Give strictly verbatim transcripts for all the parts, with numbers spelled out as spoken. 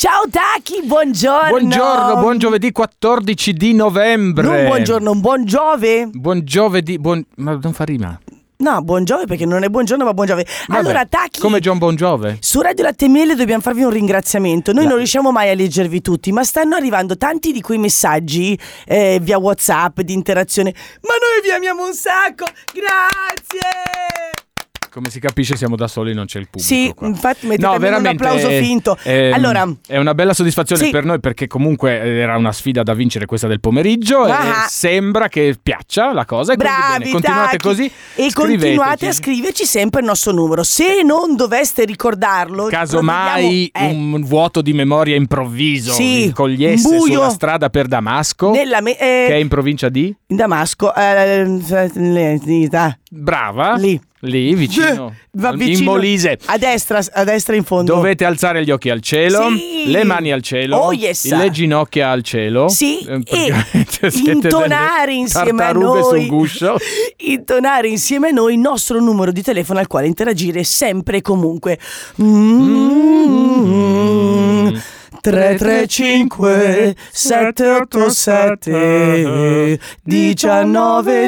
Ciao Taki, buongiorno. Buongiorno, buon giovedì quattordici di novembre. Non buongiorno, un buon Giove. Buon giovedì, buon... ma non fa rima. No, buon Giove perché non è buongiorno ma buon Giove. Vabbè, allora Taki, come John Bon Giove. Su Radio Latte e Miele dobbiamo farvi un ringraziamento. Noi La... non riusciamo mai a leggervi tutti, ma stanno arrivando tanti di quei messaggi eh, via WhatsApp di interazione. Ma noi vi amiamo un sacco. Grazie. Come si capisce siamo da soli, non c'è il pubblico. Sì, qua. infatti mettete no, un applauso è, finto. È, allora, è una bella soddisfazione sì. per noi, perché comunque era una sfida da vincere questa del pomeriggio. Ah. E sembra che piaccia la cosa. E bravi, bene, continuate Taki. così. E continuate a scriverci sempre il nostro numero. Se non doveste ricordarlo, casomai eh. un vuoto di memoria improvviso sì, vi cogliesse buio. sulla strada per Damasco, Nella me- eh, che è in provincia di in Damasco, eh, brava, lì. Lì vicino, Va al- vicino in Molise. a destra, a destra in fondo. Dovete alzare gli occhi al cielo, sì. le mani al cielo, oh, yes. le ginocchia al cielo, sì, eh, e intonare insieme a noi sul guscio. intonare insieme a noi il nostro numero di telefono al quale interagire sempre e comunque. Mm-hmm. tre tre cinque sette otto sette diciannove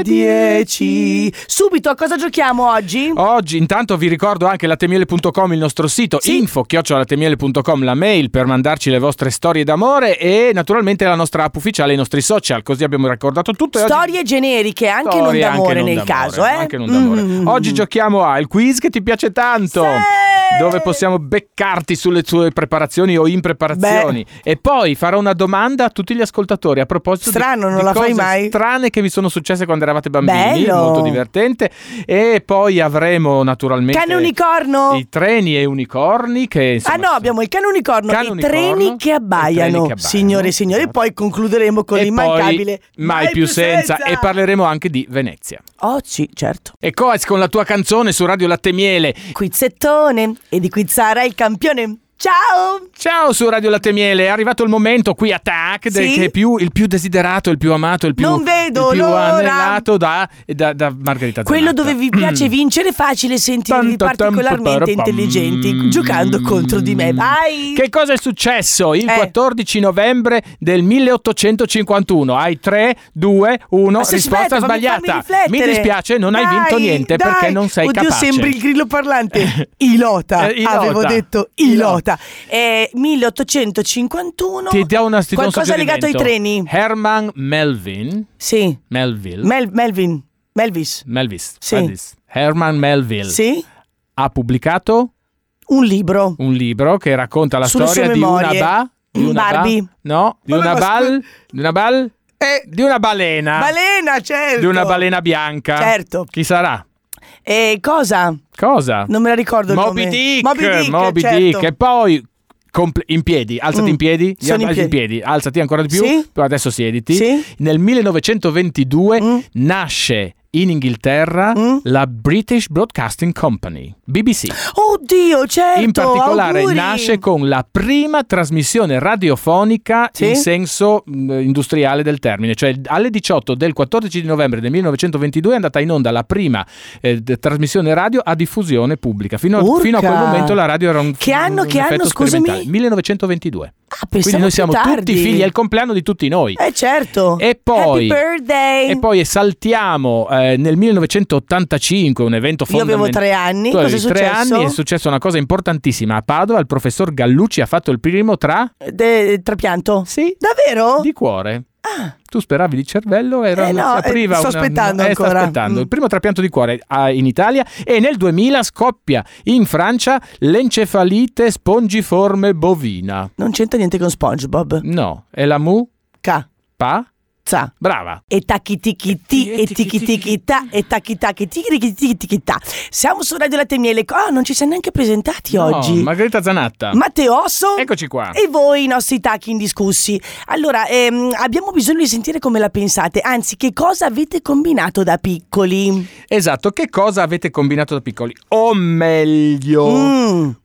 dieci. Subito a cosa giochiamo oggi? Oggi intanto vi ricordo anche lattemiele punto com, il nostro sito, sì. info chiocciola lattemiele punto com, la mail per mandarci le vostre storie d'amore, e naturalmente la nostra app ufficiale, i nostri social, così abbiamo ricordato tutto. Storie oggi... generiche, anche Storie, non d'amore anche non nel d'amore, caso, eh? Anche non d'amore. Mm. Oggi giochiamo al quiz che ti piace tanto. Sì. Dove possiamo beccarti sulle tue preparazioni o impreparazioni. Beh. E poi farò una domanda a tutti gli ascoltatori a proposito strano, di, non di la cose fai mai? strane che vi sono successe quando eravate bambini. Bello. Molto divertente. E poi avremo naturalmente cane unicorno, i treni e unicorni che, insomma, ah no, abbiamo il cane unicorno, cane i unicorno, treni che abbaiano, treni che abbaiano. Signore e signori. E poi concluderemo con e l'immancabile poi, mai, mai più senza. senza. E parleremo anche di Venezia. Oh sì, certo. E Coez con la tua canzone su Radio Latte e Miele. Quizzettone, e di quizzare il campione. Ciao! Ciao su Radio Latte e Miele, è arrivato il momento qui a Tac, sì? Che è più, il più desiderato, il più amato, il più, non vedo il più l'ora. anelato da, da, da Margherita Zanatta. Quello dove vi piace vincere, facile sentirvi particolarmente intelligenti giocando contro di me. Vai! Che cosa è successo il eh. quattordici novembre del milleottocentocinquantuno? Hai tre, due, uno, risposta aspetta, sbagliata. Fammi Mi dispiace, non dai, hai vinto niente dai. perché non sei Oddio, capace. Sembri il grillo parlante. Ilota, eh, Ilota. avevo detto Ilota. Eh, milleottocentocinquantuno. Ti do una ti qualcosa legato ai treni. Herman Melville. Sì. Melville. Mel, Melvin. Melvis. Melvis. Sì. Melvis. Herman Melville. Sì. Ha pubblicato un libro. Un libro che racconta la Sulle storia di una ba di una Barbie. Ba, no, di una bal, di una bal eh, di una balena. Balena, certo. Di una balena bianca. Certo. Chi sarà? E cosa? Cosa? Non me la ricordo il Moby nome. Dick. Moby Dick, Moby certo. Dick. E poi Comple- in piedi, alzati mm. in piedi, Sono in piedi. in piedi, alzati ancora di più, sì? però adesso siediti. Sì? Nel millenovecentoventidue mm. nasce in Inghilterra mm. la British Broadcasting Company, B B C. Oddio, certo. In particolare auguri. nasce con la prima trasmissione radiofonica sì? in senso mh, industriale del termine, cioè alle diciotto del quattordici di novembre del millenovecentoventidue è andata in onda la prima eh, d- trasmissione radio a diffusione pubblica. Fino a, fino a quel momento la radio era un Che anno, un che anno, scusami? millenovecentoventidue. Ah, quindi noi siamo tardi. tutti figli, è il compleanno di tutti noi. Eh certo. E poi, Happy birthday. E poi saltiamo eh, nel millenovecentottantacinque, un evento fondamentale. Io avevo tre anni. Tu cosa è tre successo? anni, è successa una cosa importantissima. A Padova il professor Gallucci ha fatto il primo tra... De, trapianto? Sì. Davvero? Di cuore. Ah. Tu speravi di cervello, era eh no, si apriva eh, sto una, aspettando eh, ancora. sta aspettando. Mm. Il primo trapianto di cuore ah, in Italia, e nel duemila scoppia in Francia l'encefalite spongiforme bovina. Non c'entra niente con SpongeBob. No, è la mu Ca. pa Za. Brava. E tacchi ticchi ti e ticchi ticchi ta e tacchi tacchi ticchi ticchi ticchi ta. Siamo su Radio Latte e Miele. Ah, oh, non ci siamo neanche presentati no, oggi. Margherita Zanatta. Matteo Osso. Eccoci qua. E voi, i nostri tacchi indiscussi. Allora, ehm, abbiamo bisogno di sentire come la pensate. Anzi, che cosa avete combinato da piccoli? Esatto, che cosa avete combinato da piccoli? O meglio, Mm.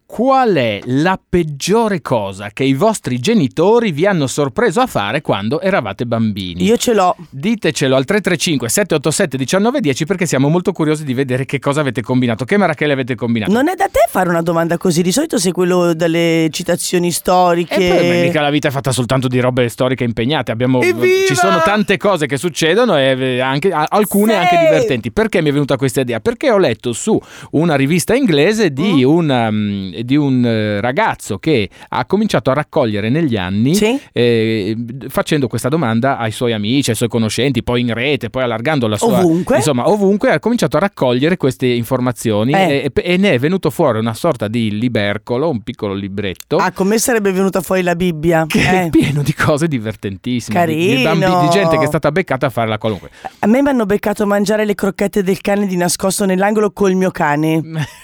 qual è la peggiore cosa che i vostri genitori vi hanno sorpreso a fare quando eravate bambini? Io ce l'ho. Ditecelo al tre tre cinque sette otto sette uno nove uno zero perché siamo molto curiosi di vedere che cosa avete combinato, che marachelle avete combinato. Non è da te fare una domanda così, di solito sei quello delle citazioni storiche. E poi mica la vita è fatta soltanto di robe storiche impegnate, abbiamo, Evviva! Ci sono tante cose che succedono e anche, alcune sì. anche divertenti. Perché mi è venuta questa idea? Perché ho letto su una rivista inglese di, mm. un, um, di un ragazzo che ha cominciato a raccogliere negli anni, sì. eh, facendo questa domanda ai suoi amici, ai suoi conoscenti, poi in rete, poi allargando la sua... Ovunque. Insomma, ovunque ha cominciato a raccogliere queste informazioni eh. e, e ne è venuto fuori una sorta di libercolo, un piccolo libretto. Ah, con me sarebbe venuta fuori la Bibbia. Che eh. è pieno di cose divertentissime. Carino. Di, di, bambi, di gente che è stata beccata a fare la qualunque. A me mi hanno beccato mangiare le crocchette del cane di nascosto nell'angolo col mio cane.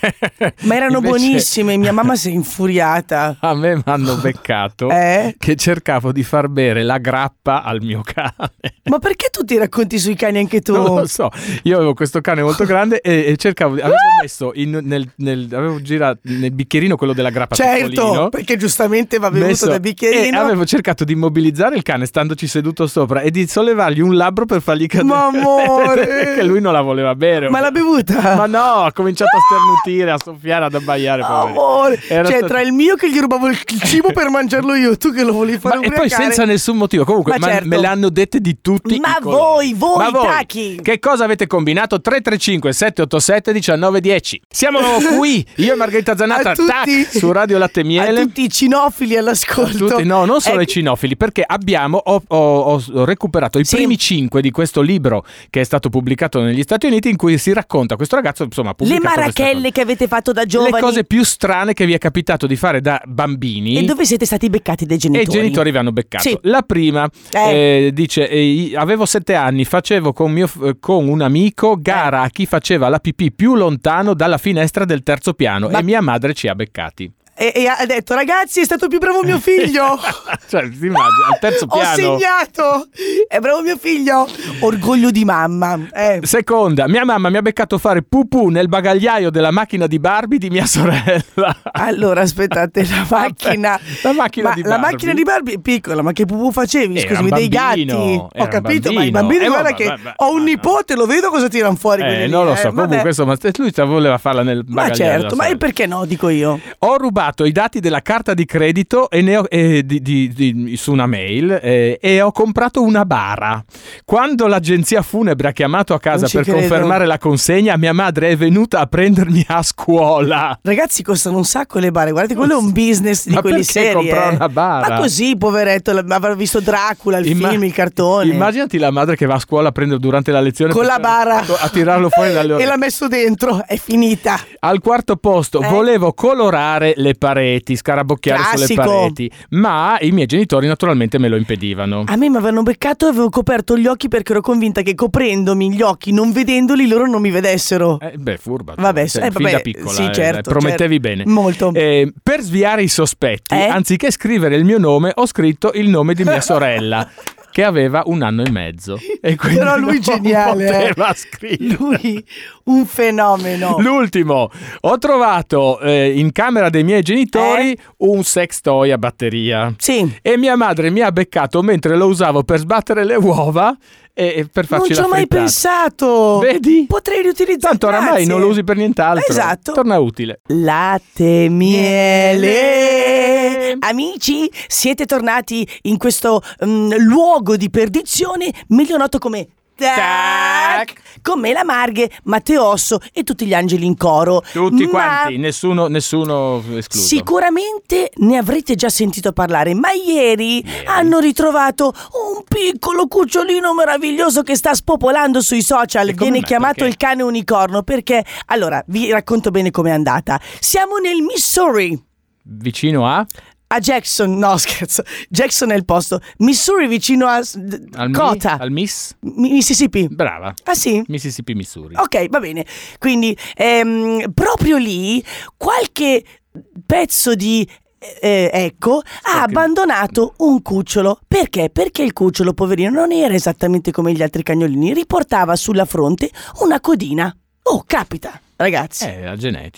Ma erano Invece... buonissime, mia mamma si è infuriata. A me mi hanno beccato eh? che cercavo di far bere la grappa al mio cane. Ma perché tu ti racconti sui cani anche tu? Non lo so, io avevo questo cane molto grande e, e cercavo, avevo messo in, nel, nel, avevo girato nel bicchierino quello della grappa certo, piccolino, perché giustamente va bevuto messo, dal bicchierino. E avevo cercato di immobilizzare il cane standoci seduto sopra e di sollevargli un labbro per fargli cadere. Ma amore! Perché lui non la voleva bere. Ma l'ha bevuta? Ma no, ha cominciato a sternutire, a soffiare, ad abbaiare. Amore, Era cioè stato... tra il mio che gli rubavo il cibo per mangiarlo io, tu che lo volevi fare ma e ubriacare. poi senza nessun motivo. Comunque ma ma certo. me le hanno dette di tutti. Ma i colori. voi, voi, ma voi tachi. Che cosa avete combinato? tre tre cinque sette otto sette uno nove uno zero. Siamo qui, io e Margherita Zanata, tutti, tac, su Radio Latte e Miele. A tutti i cinofili all'ascolto. Tutti, no, non solo eh, ai cinofili, perché abbiamo ho, ho, ho recuperato i sì. primi cinque di questo libro che è stato pubblicato negli Stati Uniti, in cui si racconta questo ragazzo, insomma, ha le marachelle che avete fatto da giovani, le cose più strane che vi è capitato di fare da bambini. E dove siete stati beccati dai genitori? E i genitori vi hanno beccato. Sì. La prima eh. Eh, dice: eh, avevo sette anni, facevo con, mio, eh, con un amico gara a chi faceva la pipì più lontano dalla finestra del terzo piano. Ma... e mia madre ci ha beccati. E, e ha detto: ragazzi, è stato più bravo mio figlio. Cioè, si immagina, al terzo piano. Ho segnato. È bravo mio figlio. Orgoglio di mamma. eh. Seconda, mia mamma mi ha beccato fare pupù nel bagagliaio della macchina di Barbie di mia sorella. Allora aspettate, la macchina La macchina ma di la Barbie. macchina di Barbie è piccola, ma che pupù facevi? Era Scusami, dei bambino, gatti. Ho capito, bambino. ma i bambini eh, guarda no, che beh, beh, ho un no. nipote, lo vedo cosa tirano fuori. Eh, lì, non lo eh, so, vabbè. comunque insomma, lui voleva farla nel bagagliaio. Ma certo, della ma sorella. perché no, dico io. Ho rubato i dati della carta di credito e ne ho, eh, di, di, di, su una mail eh, e ho comprato una bara. Quando l'agenzia funebre ha chiamato a casa per credo. confermare la consegna, mia madre è venuta a prendermi a scuola. Ragazzi, costano un sacco le bare. Guardate, quello è un business di Ma quelli perché seri. comprare eh. una bara? Ma così, poveretto, avrà visto Dracula, il Imma- film, il cartone. Immaginati la madre che va a scuola a prendere durante la lezione con per- la bara a tirarlo fuori dalle e orecchie. l'ha messo dentro, è finita. Al quarto posto Eh? volevo colorare le pareti, scarabocchiare Classico. sulle pareti, ma i miei genitori naturalmente me lo impedivano. A me mi avevano beccato e avevo coperto gli occhi perché ero convinta che coprendomi gli occhi, non vedendoli, loro non mi vedessero. Eh, beh, furba. Vabbè, sei eh, fin da vabbè, piccola, sì, eh, certo, promettevi certo. bene. Molto. Eh, per sviare i sospetti, Eh? anziché scrivere il mio nome, ho scritto il nome di mia sorella. Che aveva un anno e mezzo e quindi Però lui non geniale, poteva eh. scrivere. Lui un fenomeno. L'ultimo, ho trovato eh, in camera dei miei genitori Eh? un sex toy a batteria. Sì. E mia madre mi ha beccato mentre lo usavo per sbattere le uova e, e per farci Non ci la ho mai frittata. pensato. Vedi? Potrei riutilizzare. Tanto oramai Grazie. non lo usi per nient'altro. Esatto. Torna utile. Latte miele. Amici, siete tornati in questo um, luogo di perdizione, meglio noto come Tac, con me la Marghe, Matteo Osso e tutti gli angeli in coro. Tutti Ma quanti, nessuno, nessuno escluso. sicuramente ne avrete già sentito parlare, ma ieri, Ieri. hanno ritrovato un piccolo cucciolino meraviglioso che sta spopolando sui social. E come Viene mai? chiamato Perché? il cane unicorno perché, allora, vi racconto bene com'è andata. Siamo nel Missouri. Vicino a? A Jackson, no scherzo, Jackson è il posto. Missouri vicino a Al, Cota, mi, al Miss? Mi- Mississippi. Brava. Ah sì? Mississippi, Missouri. Ok, va bene. Quindi ehm, proprio lì qualche pezzo di eh, ecco ha abbandonato un cucciolo. Perché? Perché il cucciolo, poverino, non era esattamente come gli altri cagnolini, riportava sulla fronte una codina. Oh, capita, ragazzi. Eh, la genetica.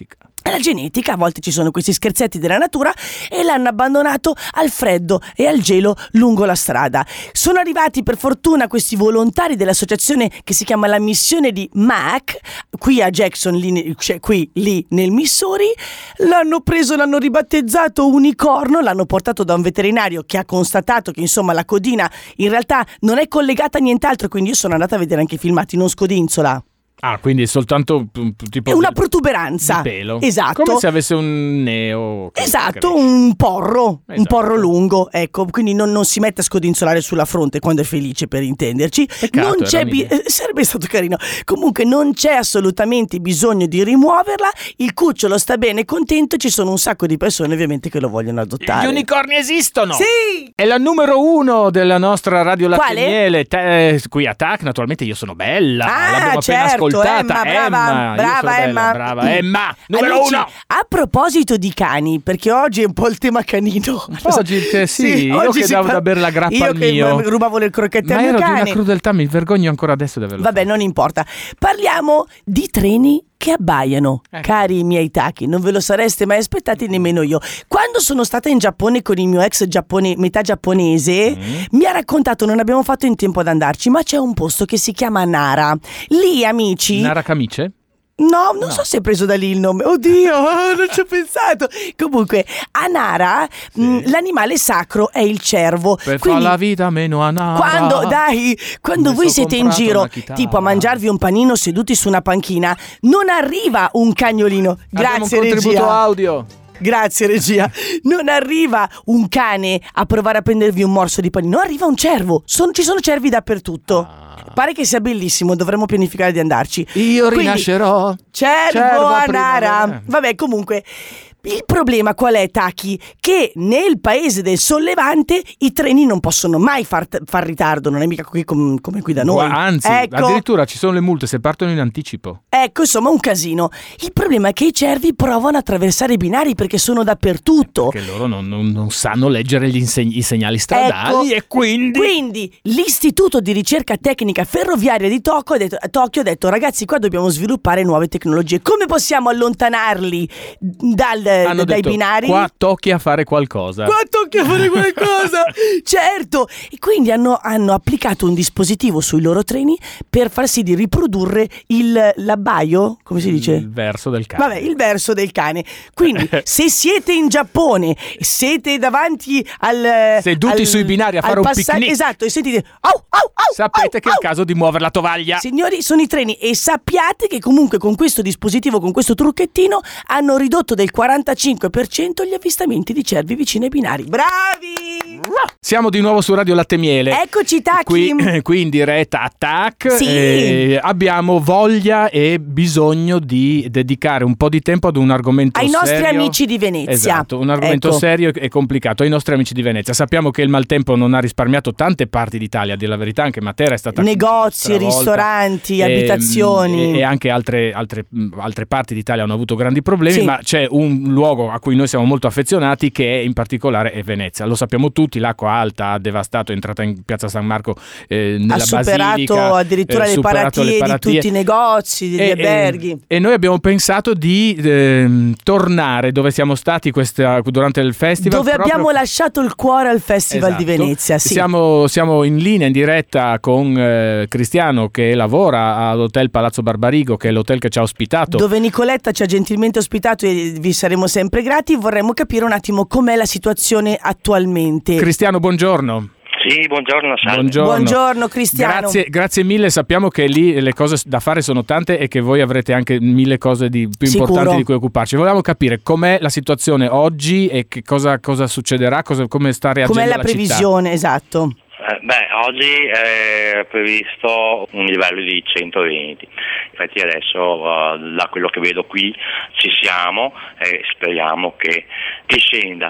La genetica, a volte ci sono questi scherzetti della natura e l'hanno abbandonato al freddo e al gelo lungo la strada. Sono arrivati per fortuna questi volontari dell'associazione che si chiama la missione di M A C, qui a Jackson, lì, cioè qui lì nel Missouri, l'hanno preso, l'hanno ribattezzato unicorno, l'hanno portato da un veterinario che ha constatato che insomma la codina in realtà non è collegata a nient'altro, quindi io sono andata a vedere anche i filmati, non scodinzola. Ah, quindi è soltanto tipo è una protuberanza di pelo. Esatto. Come se avesse un neo. Esatto, un porro, esatto. Un porro lungo, ecco, quindi non, non si mette a scodinzolare sulla fronte quando è felice, per intenderci. Peccato, non c'è bi- sarebbe stato carino. Comunque non c'è assolutamente bisogno di rimuoverla, il cucciolo sta bene, contento, ci sono un sacco di persone ovviamente che lo vogliono adottare. Gli unicorni esistono! Sì! È la numero uno della nostra Radio Latte Quale? e Miele, Te- qui a T A C, naturalmente io sono bella, ah, l'abbiamo certo, appena ascoltata. Emma, brava, Emma, brava Emma. Brava Emma, numero Amici, uno. A proposito di cani, perché oggi è un po' il tema canino. Oggi che sì, sì, io che davo da bere la grappa io al mio. Che rubavo le crocchette Ma al mio ero cane. di una crudeltà, mi vergogno ancora adesso di averlo Vabbè, fatto. non importa. Parliamo di treni che abbaiano. Ecco. Cari miei tachi, non ve lo sareste mai aspettati nemmeno io. Quando sono stata in Giappone con il mio ex giappone, metà giapponese, mm. mi ha raccontato, non abbiamo fatto in tempo ad andarci, ma c'è un posto che si chiama Nara. Lì, amici... Nara Camice? No, non no. so se è preso da lì il nome. Oddio, non ci ho pensato. Comunque, a Nara, sì. mh, l'animale sacro è il cervo. Per Quindi, far la vita meno a Nara. Quando, dai, quando voi siete in giro, tipo a mangiarvi un panino seduti su una panchina, non arriva un cagnolino. Grazie, Abbiamo un contributo regia. audio. Grazie regia. Non arriva un cane a provare a prendervi un morso di panino, arriva un cervo. Son, ci sono cervi dappertutto. Ah. Pare che sia bellissimo, dovremmo pianificare di andarci. Io Quindi, rinascerò. Cervo, cervo a Nara. Vabbè, comunque, il problema qual è, Taki? Che nel paese del sollevante i treni non possono mai far, far ritardo, non è mica qui com, come qui da noi. Anzi, ecco. addirittura ci sono le multe se partono in anticipo. Ecco, insomma, un casino. Il problema è che i cervi provano a attraversare i binari perché sono dappertutto. Perché loro non, non, non sanno leggere gli inseg- i segnali stradali, ecco. E quindi... Quindi l'Istituto di Ricerca Tecnica Ferroviaria di Tokyo ha detto, Tokyo ha detto ragazzi, qua dobbiamo sviluppare nuove tecnologie. Come possiamo allontanarli dal, Hanno dai detto, binari? Qua tocchi a fare qualcosa. Qua tocchi a fare qualcosa. Certo. E quindi hanno, hanno applicato un dispositivo sui loro treni per far sì di riprodurre il l'abbaio, come si dice? Il verso del cane. Vabbè, il verso del cane. Quindi se siete in Giappone, siete davanti al seduti al, sui binari a fare un passa- picnic. Esatto, e sentite au, au, au, sapete au, che au. è il caso di muovere la tovaglia. Signori, sono i treni e sappiate che comunque con questo dispositivo, con questo trucchettino, hanno ridotto del quarantacinque per cento gli avvistamenti di cervi vicino ai binari. Bravi! Siamo di nuovo su Radio Latte e Miele. Eccoci, Taki. Qui, qui in diretta a T A C. Sì. Eh, abbiamo voglia e bisogno di dedicare un po' di tempo ad un argomento ai serio. nostri amici di Venezia. Esatto, un argomento ecco. serio e complicato. Ai nostri amici di Venezia. Sappiamo che il maltempo non ha risparmiato tante parti d'Italia, a dire la verità, anche Matera è stata negozi, stravolta. ristoranti, e, abitazioni e, e anche altre, altre, altre parti d'Italia hanno avuto grandi problemi, sì. ma c'è un luogo a cui noi siamo molto affezionati che è in particolare è Venezia. Lo sappiamo tutti, l'acqua alta ha devastato, è entrata in Piazza San Marco eh, nella ha superato basilica, addirittura eh, le, superato paratie le paratie di tutti i negozi, degli e, alberghi. E, e noi abbiamo pensato di eh, tornare dove siamo stati questa, durante il festival. Dove proprio... abbiamo lasciato il cuore al Festival esatto. di Venezia. Sì. Siamo, siamo in linea, in diretta con eh, Cristiano che lavora all'Hotel Palazzo Barbarigo, che è l'hotel che ci ha ospitato. Dove Nicoletta ci ha gentilmente ospitato e vi saremo sempre grati. Vorremmo capire un attimo com'è la situazione attualmente. Cristiano, buongiorno. Sì, buongiorno, salve. Buongiorno. Buongiorno Cristiano. Grazie, grazie mille, sappiamo che lì le cose da fare sono tante e che voi avrete anche mille cose di, più Sicuro. importanti di cui occuparci. Volevamo capire com'è la situazione oggi e che cosa, cosa succederà, cosa, come sta reagendo com'è la la previsione, città. esatto. Eh, beh, oggi è previsto un livello di centoventi, infatti adesso uh, da quello che vedo qui ci siamo e speriamo che, che scenda.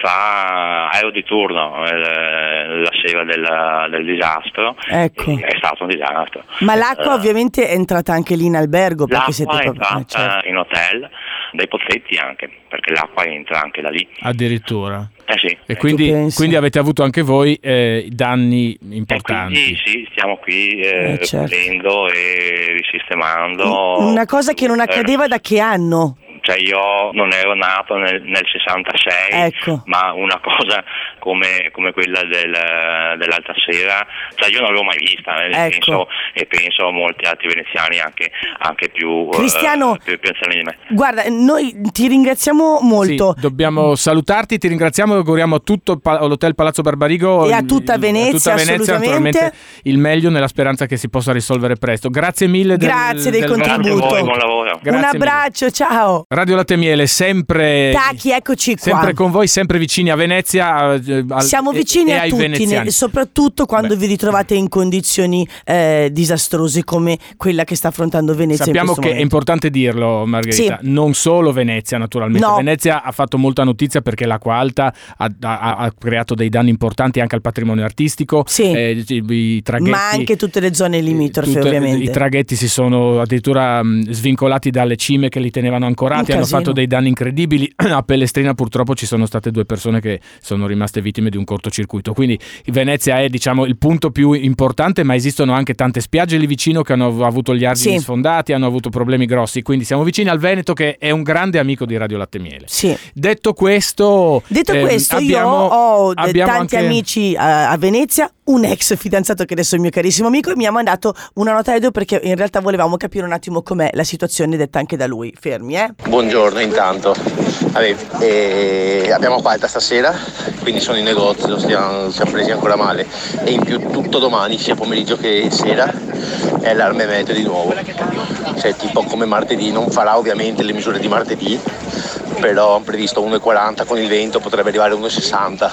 Fa aereo di turno eh, la sera del, del disastro, ecco. È stato un disastro. Ma l'acqua uh, ovviamente è entrata anche lì in albergo, perché l'acqua siete è proprio entrata eh, certo. in hotel, dai pozzetti anche, perché l'acqua entra anche da lì. Addirittura. Eh sì. E quindi, quindi avete avuto anche voi eh, danni importanti. Sì, sì, stiamo qui eh, eh, certo. vedendo e risistemando. Una cosa che non accadeva da che anno? cioè io non ero nato nel, nel sessantasei, ecco. ma una cosa come, come quella del, dell'altra sera, cioè io non l'avevo mai vista, eh, ecco. penso, e penso a molti altri veneziani anche, anche più, Cristiano, eh, più, più anziani di me. Guarda, noi ti ringraziamo molto. Sì, dobbiamo salutarti, ti ringraziamo e auguriamo a tutto l'Hotel Palazzo Barbarigo e a tutta Venezia, a tutta Venezia naturalmente il meglio, nella speranza che si possa risolvere presto. Grazie mille del, grazie del, del contributo. Grazie a voi, buon lavoro. Grazie un abbraccio, mille. Ciao. Radio Latte e Miele, sempre Tacchi, eccoci qua. Sempre con voi, sempre vicini a Venezia. Al, Siamo vicini e, a e tutti, ne, soprattutto quando Beh. vi ritrovate in condizioni eh, disastrose come quella che sta affrontando Venezia. Sappiamo in questo che momento. È importante dirlo, Margherita, sì. non solo Venezia naturalmente. No. Venezia ha fatto molta notizia perché l'acqua alta ha, ha, ha creato dei danni importanti anche al patrimonio artistico. Sì. Eh, i, i traghetti, ma anche tutte le zone limitrofe, tutte, ovviamente. I traghetti si sono addirittura mh, svincolati dalle cime che li tenevano ancorati, hanno fatto dei danni incredibili. A Pellestrina purtroppo ci sono state due persone che sono rimaste vittime di un cortocircuito. Quindi Venezia è, diciamo, il punto più importante, ma esistono anche tante spiagge lì vicino che hanno avuto gli argini sì. sfondati, hanno avuto problemi grossi. Quindi siamo vicini al Veneto, che è un grande amico di Radio Latte e Miele. Sì. Detto questo, Detto eh, questo abbiamo, io ho abbiamo tanti anche... amici a, a Venezia, un ex fidanzato che adesso è il mio carissimo amico, e mi ha mandato una nota audio perché in realtà volevamo capire un attimo com'è la situazione detta anche da lui. Fermi, eh? Buongiorno intanto. Vabbè, eh, abbiamo qualta stasera, quindi sono in negozio, stiamo, siamo presi ancora male, e in più tutto domani, sia pomeriggio che sera, è allarme meteo di nuovo. Cioè tipo come martedì, non farà ovviamente le misure di martedì, però hanno previsto uno virgola quaranta con il vento, potrebbe arrivare a uno virgola sessanta.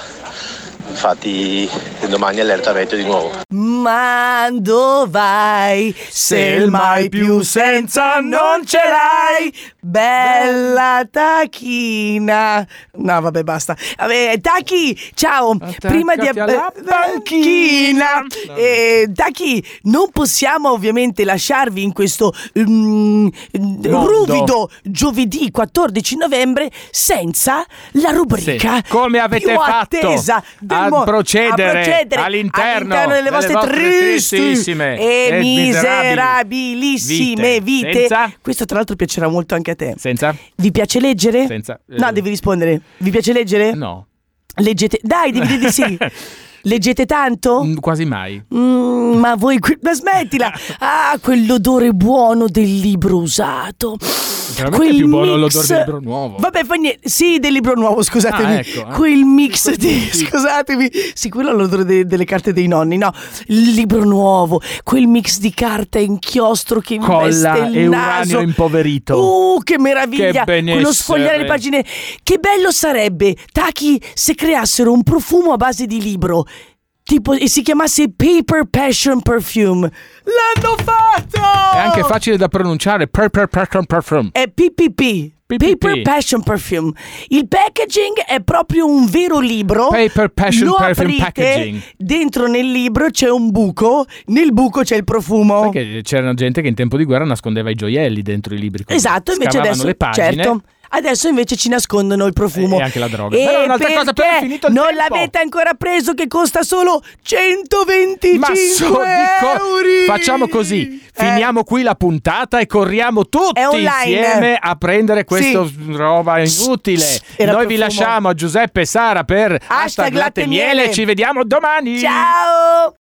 Infatti domani allerta meteo di nuovo. Ma dove vai? Se il mai più senza non ce l'hai, bella tacchina. No vabbè basta. Vabbè, Tacchi, ciao. Attaccati Prima di alla eh, panchina no. eh, Tacchi, non possiamo ovviamente lasciarvi in questo um, ruvido giovedì quattordici novembre senza la rubrica sì. Come avete più fatto attesa del a, mo- procedere a procedere all'interno, all'interno delle vostre, vostre tristi tristissime e, e miserabilissime vite, vite. Senza? Questo tra l'altro piacerà molto anche a te. Senza? Vi piace leggere? Senza eh. No, devi rispondere. Vi piace leggere? No. Leggete. Dai, devi dire di sì. Leggete tanto? Mm, quasi mai. Mm, ma voi qui... ma smettila. Ah, quell'odore buono del libro usato. Veramente è più buono l'odore del libro nuovo. Vabbè, fa niente. Sì, del libro nuovo, scusatemi. Ah, ecco, eh. Quel mix di... Scusatemi. Sì, quello è l'odore de- delle carte dei nonni. No, il libro nuovo. Quel mix di carta e inchiostro che investe Colla il e naso. uranio impoverito. Uh, che meraviglia. Che quello sfogliare le pagine. Che bello sarebbe, Tacchi, se creassero un profumo a base di libro. Tipo, e si chiamasse Paper Passion Perfume. L'hanno fatto! È anche facile da pronunciare. Paper Passion Perfume. È P P P. P P P. Paper Passion Perfume. Il packaging è proprio un vero libro. Paper Passion Lo Perfume aprite, packaging. dentro nel libro c'è un buco. Nel buco c'è il profumo. Perché c'era gente che in tempo di guerra nascondeva i gioielli dentro i libri. Esatto, invece Scavavano adesso le pagine. certo. Adesso invece ci nascondono il profumo. E anche la droga. E Però un'altra cosa, però è finito il non tempo. l'avete ancora preso, che costa solo centoventicinque Ma so, dico, euro. facciamo così, finiamo eh. qui la puntata e corriamo tutti insieme a prendere questa sì. roba inutile. Era Noi profumo. vi lasciamo a Giuseppe e Sara per Hashtag Hashtag Latte e Miele. Ci vediamo domani. Ciao.